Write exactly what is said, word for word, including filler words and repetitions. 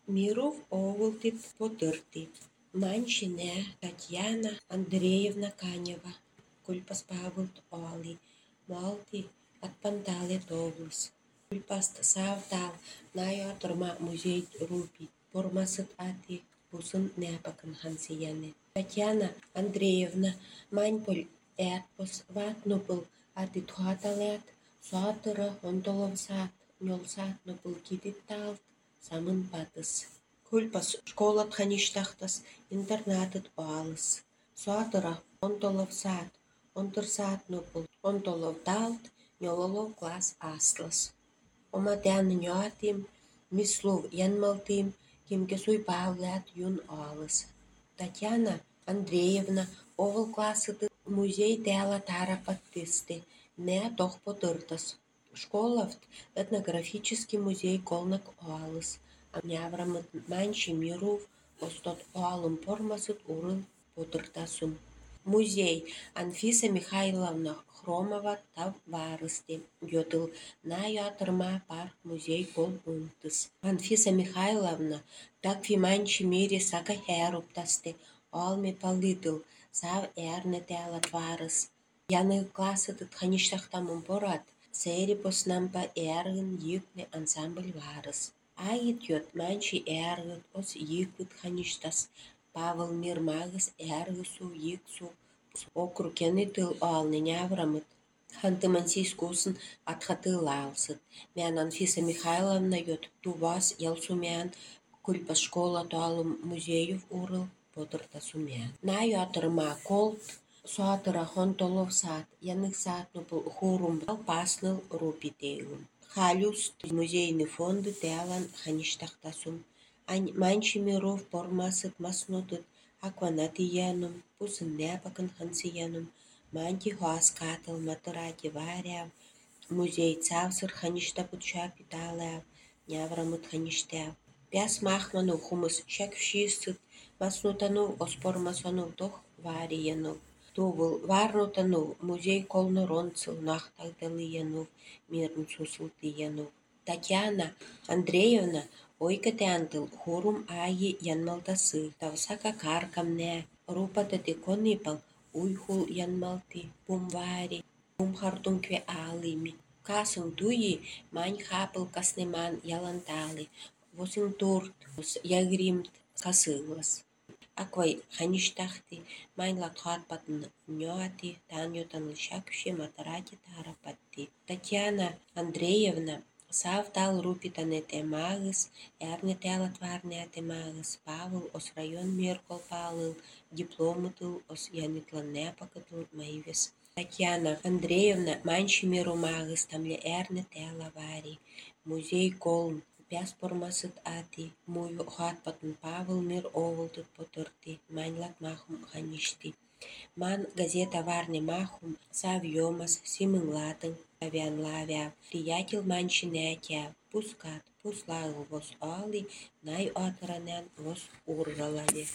Миров овултит потырти. Манчине Татьяна Андреевна Канева. Кульпас павылт оали. Малти от пантале тоглус. Кульпаст савтал найо турма музей рупи. Пормасыт ати бусын нэпакын хансияне. Татьяна Андреевна маньполь эпос ватнупыл ати тухаталет. Суатыра онтоловсат нёлсат нупыл кидитталт. Самын патыс. Кульпас школат хаништахтас интернатыт оалыс. Суатыра онтолов саат, онтыр саат нупыл, онтолов далт, нёлолов класс аслас. Оматян нёатим, мислув янмалтим, кимке суй павлят юн оалыс. Татьяна Андреевна овыл классыты музей тяла тара подтысты, не тох потыртас. Школафт этнографический музей колнак оалыс. Амняврамыт манчи миров остот оалым пормасыт урыл потыртасум. Музей Анфиса Михайловна Хромова тав варысты. Йотыл на ятырма парк музей кол унтыс. Анфиса Михайловна такви манчи мире сака херуптасты. Алми палытыл сав эрне тялат варыс. Яны классыты хаништахтамым порат. Сери поснампа эргын йыкне ансамбль варыс. Айыт йот манчи эргыт ос йыкыт хаништас. Павыл Мирмагыс эргысу йыксу. Окрукены тыл алны няврамыт. Хантымансий скусын атхатыл алсыт. Мян Анфиса Михайловна йот тувас ялсумян кульпас школа туалым музеев урыл потыртасумян. Наю атырма колт. Суатыра хонтолов саат, яных саат нупыл хурум пасныл рупитейлым. Халюст музейный фонды тялан хаништахтасум. Ань манчи миров пормасыт маснутыт, акванаты янум, пусын нэпакын хансиянум, манти хуаскатыл матырати варяв, музей цавсыр хаништапут шапиталав, няврамыт хаништяв. Пяс махману хумыс шаквшисыт, маснутану оспормасану тох варияну. Тувыл варнутану музей колноронцыл нахтагдалыяну, мирн сусылтыяну. Татьяна Андреевна ойкатянтыл хурум аи янмалтасы. Тавсака каркамне, рупатати конипал уйхул янмалти, пумвари, пумхартункве алыми. Касым туи мань хапыл каснеман яланталы. Восым турт, ягримт касылас. Аквай хаништахти, майн латхат патн нёати, таньотан лышакше матарати тарапатти. Татьяна Андреевна савтал рупитане темагыс, эрне тялат варне темагыс, Павыл ос район меркол палыл, дипломытыл ос янитлан непакатыл майвес. Татьяна Андреевна манчи мирумагыс, тамле эрне тяла вари, музей колн. Пяс пормасыт ати, мую хатпатын Павыл мир овылтыт потырти, маньлат махум ханишти. Ман газета варне махум, савьомас, симынлатын, авян лавяв, приятел манчи нятяв, пускат, пуслагыл вос али, най атранен вос ургалали.